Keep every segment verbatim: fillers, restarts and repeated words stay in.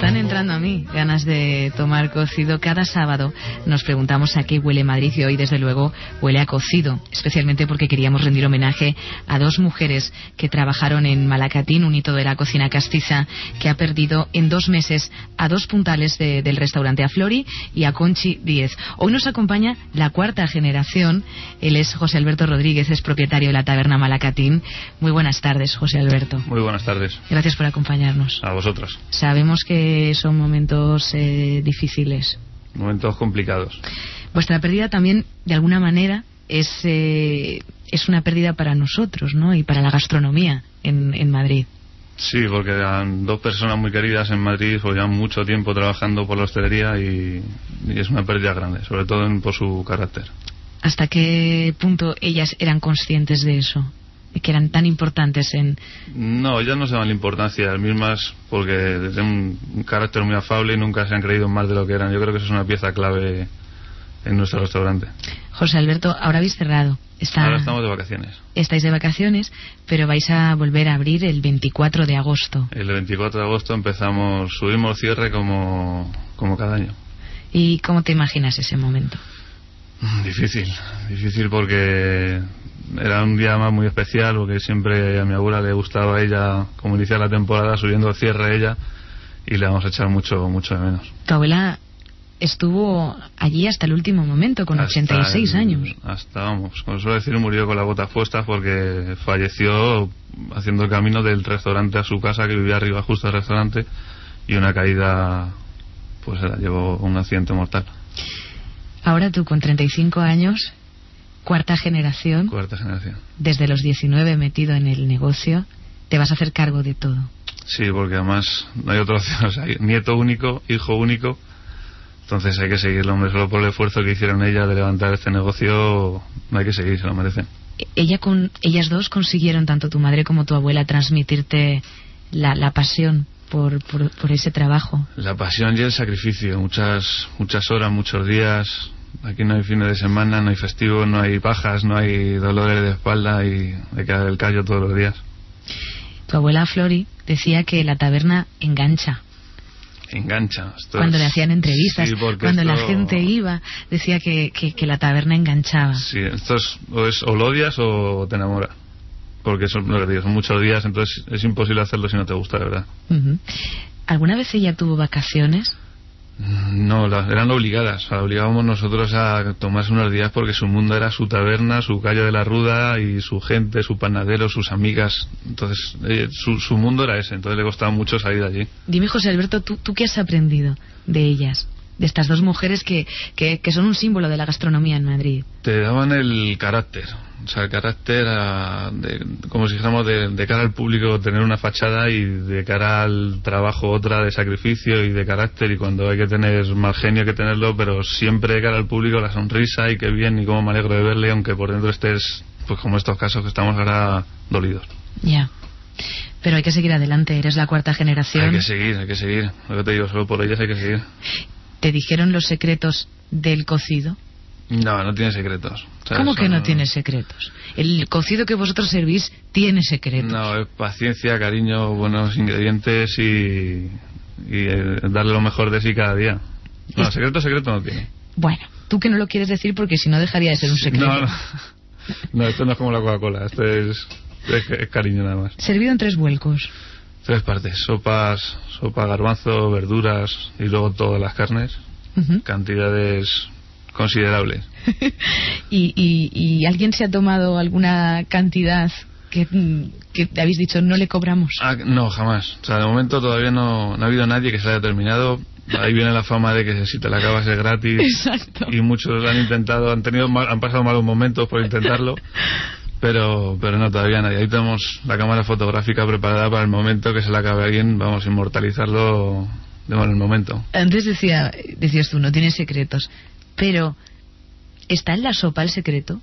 están entrando a mí ganas de tomar cocido. Cada sábado nos preguntamos a qué huele Madrid y hoy desde luego huele a cocido, especialmente porque queríamos rendir homenaje a dos mujeres que trabajaron en Malacatín, un hito de la cocina castiza que ha perdido en dos meses a dos puntales de, del restaurante, a Flori y a Conchi Díez. Hoy nos acompaña la cuarta generación. Él es José Alberto Rodríguez, es propietario de la taberna Malacatín. Muy buenas tardes, José Alberto. Muy buenas tardes. Gracias por acompañarnos. A vosotros. Sabemos que son momentos eh, difíciles. Momentos complicados. Vuestra pérdida también, de alguna manera, es eh, es una pérdida para nosotros, ¿no? Y para la gastronomía en, en Madrid. Sí, porque eran dos personas muy queridas en Madrid, pues llevan mucho tiempo trabajando por la hostelería y, y es una pérdida grande, sobre todo en, por su carácter. ¿Hasta qué punto ellas eran conscientes de eso? Que eran tan importantes en... No, ellas no se dan la importancia, las mismas, porque tienen un carácter muy afable y nunca se han creído más de lo que eran. Yo creo que eso es una pieza clave en nuestro restaurante. José Alberto, ahora habéis cerrado. Está... Ahora estamos de vacaciones. Estáis de vacaciones, pero vais a volver a abrir el veinticuatro de agosto. El veinticuatro de agosto empezamos, subimos cierre como, como cada año. ¿Y cómo te imaginas ese momento? Difícil, difícil porque era un día más muy especial, porque siempre a mi abuela le gustaba a ella como iniciar la temporada subiendo el cierre ella, y le vamos a echar mucho mucho de menos. Tu abuela estuvo allí hasta el último momento con hasta ochenta y seis el, años. Hasta, vamos, como suelo decir, murió con las botas puestas porque falleció haciendo el camino del restaurante a su casa, que vivía arriba justo al restaurante, y una caída pues se la llevó un accidente mortal. Ahora tú con treinta y cinco años, cuarta generación, cuarta generación, desde los diecinueve metido en el negocio, te vas a hacer cargo de todo. Sí, porque además no hay otra opción, o sea, nieto único, hijo único, entonces hay que seguirlo, hombre, solo por el esfuerzo que hicieron ellas de levantar este negocio, no hay que seguir, se lo merecen. Ella con, ellas dos consiguieron, tanto tu madre como tu abuela, transmitirte la, la pasión Por, por, por ese trabajo. La pasión y el sacrificio, muchas muchas horas, muchos días. Aquí no hay fines de semana, no hay festivos, no hay pajas, no hay dolores de espalda y hay que dar el callo todos los días. Tu abuela Flori decía que la taberna engancha. Engancha. Esto cuando es... le hacían entrevistas, sí, cuando esto... la gente iba, decía que, que, que la taberna enganchaba. Sí, esto es o, es, o lo odias o te enamora. Porque son, lo que digo, son muchos días, entonces es imposible hacerlo si no te gusta, la verdad. Uh-huh. ¿Alguna vez ella tuvo vacaciones? No, las, eran obligadas. La obligábamos nosotros a tomarse unos días porque su mundo era su taberna, su calle de la Ruda y su gente, su panadero, sus amigas. Entonces, eh, su, su mundo era ese, entonces le costaba mucho salir de allí. Dime, José Alberto, ¿tú, tú qué has aprendido de ellas? De estas dos mujeres que, que, que son un símbolo de la gastronomía en Madrid. Te daban el carácter, o sea, el carácter a, de, como si dijéramos de, de cara al público tener una fachada y de cara al trabajo otra de sacrificio y de carácter, y cuando hay que tener más genio hay que tenerlo, pero siempre de cara al público la sonrisa y qué bien y cómo me alegro de verle, aunque por dentro estés, pues como estos casos que estamos ahora, dolidos. Ya. Yeah. Pero hay que seguir adelante, eres la cuarta generación. Hay que seguir, hay que seguir, lo que te digo, solo por ellas hay que seguir. ¿Te dijeron los secretos del cocido? No, no tiene secretos. O sea, ¿cómo que no, no tiene secretos? El cocido que vosotros servís tiene secretos. No, es paciencia, cariño, buenos ingredientes y, y darle lo mejor de sí cada día. No, es... secreto, secreto no tiene. Bueno, tú que no lo quieres decir porque si no dejaría de ser un secreto. No, no, no, esto no es como la Coca-Cola, esto es, es, es cariño nada más. Servido en tres vuelcos. Tres partes, sopas, sopa, garbanzo, verduras y luego todas las carnes, uh-huh. Cantidades considerables. ¿Y, y, ¿Y alguien se ha tomado alguna cantidad que, que te habéis dicho no le cobramos? Ah, no, jamás. O sea, de momento todavía no, no ha habido nadie que se haya terminado. Ahí viene la fama de que si te la acabas es gratis. Exacto. Y muchos han intentado, han tenido mal, han pasado malos momentos por intentarlo. Pero pero no, todavía nadie. Ahí tenemos la cámara fotográfica preparada para el momento que se le acabe a alguien. Vamos a inmortalizarlo en el momento. Antes decía, decías tú, no tiene secretos. Pero, ¿está en la sopa el secreto?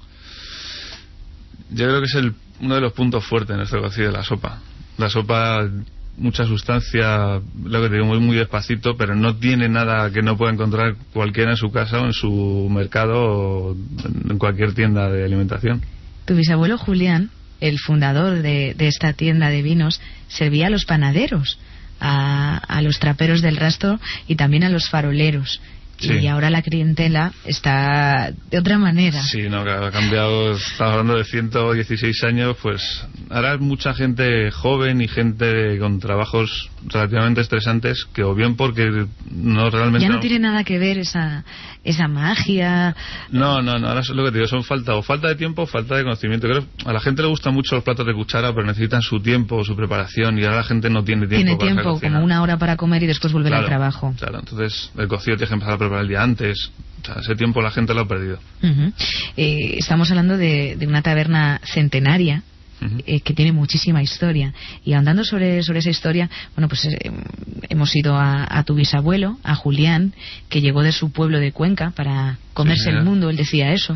Yo creo que es el, uno de los puntos fuertes en nuestro cocido, la sopa. La sopa, mucha sustancia, lo que te digo, muy, muy despacito, pero no tiene nada que no pueda encontrar cualquiera en su casa o en su mercado o en cualquier tienda de alimentación. Tu bisabuelo Julián, el fundador de, de esta tienda de vinos, servía a los panaderos a, a los traperos del rastro y también a los faroleros. Sí. Y ahora la clientela está de otra manera. Sí, no, ha cambiado. Estamos hablando de ciento dieciséis años, pues ahora es mucha gente joven y gente con trabajos relativamente estresantes que o bien porque no realmente... Ya no, no tiene nada que ver esa esa magia. No, no, no, ahora es lo que te digo, son falta o falta de tiempo o falta de conocimiento. Creo a la gente le gustan mucho los platos de cuchara, pero necesitan su tiempo, su preparación, y ahora la gente no tiene tiempo. Tiene para tiempo, como una hora para comer y después volver claro, al trabajo. Claro, entonces el cocido tienes que empezar a preparar el día antes. O sea, ese tiempo la gente lo ha perdido. Uh-huh. eh, estamos hablando de, de una taberna centenaria. Eh, que tiene muchísima historia, y andando sobre, sobre esa historia, bueno, pues eh, hemos ido a, a tu bisabuelo, a Julián, que llegó de su pueblo de Cuenca para comerse sí, el mundo, él decía eso,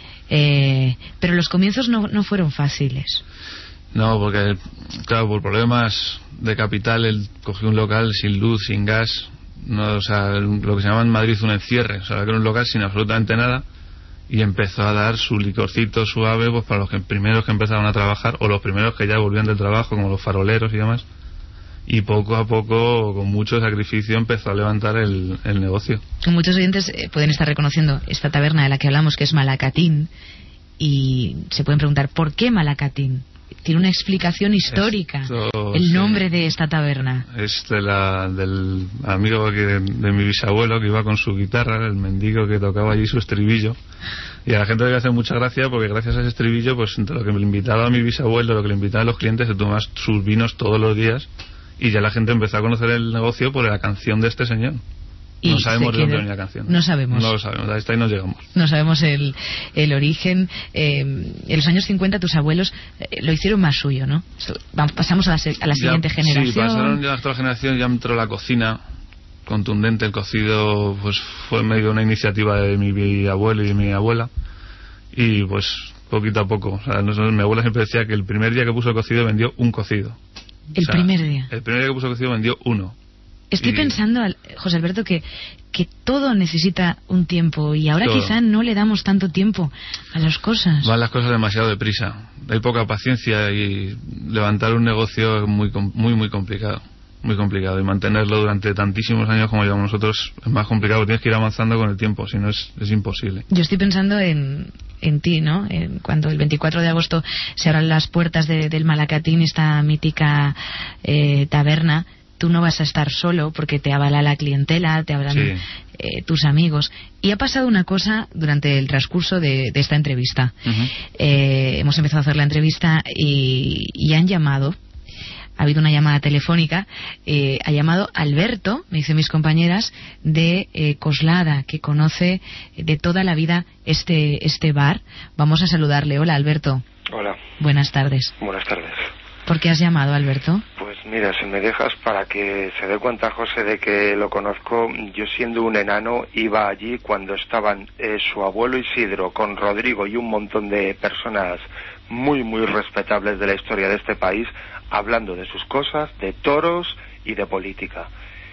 eh, pero los comienzos no, no fueron fáciles. No, porque claro, por problemas de capital él cogió un local sin luz, sin gas, no, o sea, lo que se llama en Madrid un encierre, o sea, que era un local sin absolutamente nada. Y empezó a dar su licorcito suave pues para los que, primeros que empezaron a trabajar, o los primeros que ya volvían del trabajo, como los faroleros y demás. Y poco a poco, con mucho sacrificio, empezó a levantar el, el negocio. Muchos oyentes eh, pueden estar reconociendo esta taberna de la que hablamos, que es Malacatín, y se pueden preguntar, ¿por qué Malacatín? Tiene una explicación histórica. Esto, el nombre sí, de esta taberna es de la, del amigo que, de, de mi bisabuelo, que iba con su guitarra, el mendigo que tocaba allí su estribillo, y a la gente le hace mucha gracia porque gracias a ese estribillo, pues entre lo que le invitaba a mi bisabuelo, lo que le invitaba a los clientes, se tomaban sus vinos todos los días, y ya la gente empezó a conocer el negocio por la canción de este señor. No sabemos de dónde viene la canción. No sabemos. No lo sabemos, hasta ahí no llegamos. No sabemos el, el origen. Eh, en los años cincuenta tus abuelos eh, lo hicieron más suyo, ¿no? Vamos, pasamos a la, a la siguiente ya, generación. Sí, pasaron ya a la otra generación, ya entró la cocina contundente. El cocido pues fue medio una iniciativa de mi abuelo y de mi abuela. Y pues poquito a poco. O sea, nosotros, mi abuela siempre decía que el primer día que puso el cocido vendió un cocido. El o sea, primer día. El primer día que puso el cocido vendió uno. Estoy y... pensando, José Alberto, que, que todo necesita un tiempo, y ahora todo. Quizá no le damos tanto tiempo a las cosas. Van las cosas demasiado deprisa. Hay poca paciencia y levantar un negocio es muy, muy, muy complicado. Muy complicado. Y mantenerlo durante tantísimos años como llevamos nosotros es más complicado. Tienes que ir avanzando con el tiempo, si no es, es imposible. Yo estoy pensando en, en ti, ¿no? En cuando el veinticuatro de agosto se abran las puertas de, del Malacatín, esta mítica eh, taberna. Tú no vas a estar solo porque te avala la clientela, te avalan sí. eh, tus amigos. Y ha pasado una cosa durante el transcurso de, de esta entrevista. Uh-huh. eh, hemos empezado a hacer la entrevista y, y han llamado, ha habido una llamada telefónica, eh, ha llamado Alberto, me dicen mis compañeras, de eh, Coslada, que conoce de toda la vida este, este bar. Vamos a saludarle. Hola, Alberto. Hola. Buenas tardes. Buenas tardes. ¿Por qué has llamado, Alberto? Pues mira, si me dejas para que se dé cuenta José de que lo conozco, yo siendo un enano iba allí cuando estaban eh, su abuelo Isidro con Rodrigo y un montón de personas muy muy respetables de la historia de este país, hablando de sus cosas, de toros y de política.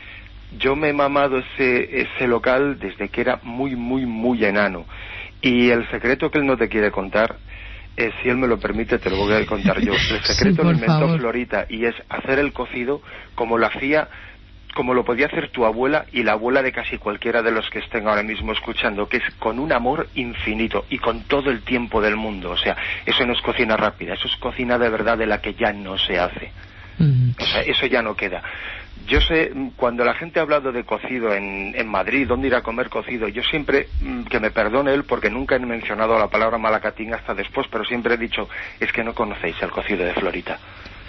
Yo me he mamado ese, ese local desde que era muy muy muy enano, y el secreto que él no te quiere contar, Eh, si él me lo permite, te lo voy a contar yo. El secreto sí, lo inventó favor. Florita, y es hacer el cocido como lo hacía, como lo podía hacer tu abuela y la abuela de casi cualquiera de los que estén ahora mismo escuchando, que es con un amor infinito y con todo el tiempo del mundo. O sea, eso no es cocina rápida, eso es cocina de verdad, de la que ya no se hace. Mm. O sea, eso ya no queda. Yo sé, cuando la gente ha hablado de cocido en, en Madrid, dónde ir a comer cocido, yo siempre, que me perdone él porque nunca he mencionado la palabra Malacatín hasta después, pero siempre he dicho, es que no conocéis el cocido de Florita.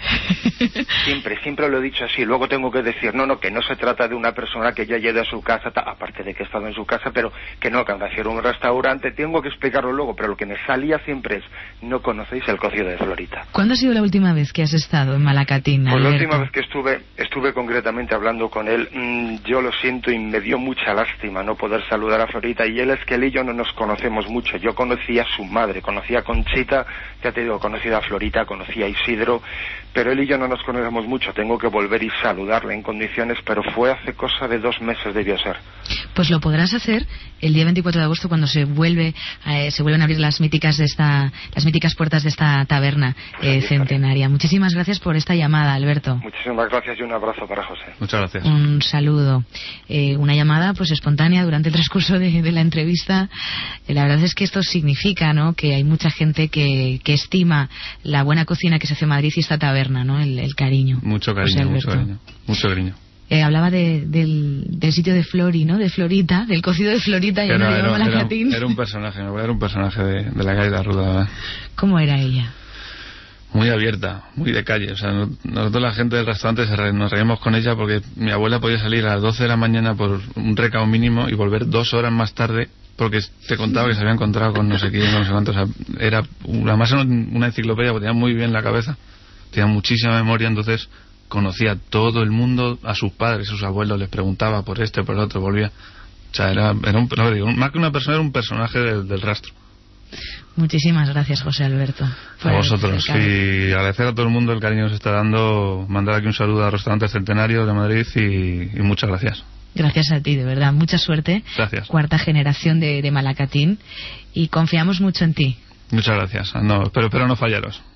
Siempre, siempre lo he dicho así. Luego tengo que decir, no, no, que no se trata de una persona que ya llegue a su casa, ta, aparte de que he estado en su casa, pero que no, que anda a hacer un restaurante, tengo que explicarlo luego, pero lo que me salía siempre es, no conocéis el cocido de Florita. ¿Cuándo ha sido la última vez que has estado en Malacatín, Pues Alberto? la última vez que estuve, estuve concretamente hablando con él, mmm, yo lo siento y me dio mucha lástima no poder saludar a Florita, y él es que él y yo no nos conocemos mucho. Yo conocía a su madre, conocía a Conchita, ya te digo, conocía a Florita, conocía a Isidro, pero él y yo no nos conocemos mucho. Tengo que volver y saludarle en condiciones, pero fue hace cosa de dos meses debió ser. Pues lo podrás hacer el día veinticuatro de agosto cuando se vuelve eh, se vuelven a abrir las míticas de esta las míticas puertas de esta taberna eh, centenaria. Muchísimas gracias por esta llamada, Alberto. Muchísimas gracias y un abrazo para José. Muchas gracias. Un saludo. Eh, una llamada pues espontánea durante el transcurso de, de la entrevista. Eh, la verdad es que esto significa, ¿no?, que hay mucha gente que, que estima la buena cocina que se hace en Madrid y esta taberna, ¿no?, el, el cariño. Mucho cariño, mucho cariño. Mucho cariño. Eh, hablaba de, del, del sitio de Flori, ¿no?, de Florita, del cocido de Florita, y era, no era, era, Malacatín. era un personaje, era un personaje de, de la calle de la Ruta, ¿verdad? ¿Cómo era ella? Muy abierta, muy de calle. O sea, nosotros la gente del restaurante se re, nos reímos con ella porque mi abuela podía salir a las doce de la mañana por un recao mínimo y volver dos horas más tarde porque te contaba que se había encontrado con no sé quién, no sé cuánto. O sea, era, además era una enciclopedia porque tenía muy bien la cabeza, tenía muchísima memoria, entonces conocía a todo el mundo, a sus padres, a sus abuelos, les preguntaba por este, por el otro, volvía. O sea, era, era un, no digo, más que una persona, era un personaje del, del rastro. Muchísimas gracias, José Alberto. A vosotros. Y agradecer a todo el mundo el cariño que nos está dando. Mandar aquí un saludo al Restaurante Centenario de Madrid y, y muchas gracias. Gracias a ti, de verdad. Mucha suerte. Gracias. Cuarta generación de, de Malacatín. Y confiamos mucho en ti. Muchas gracias. No, espero, espero no fallaros.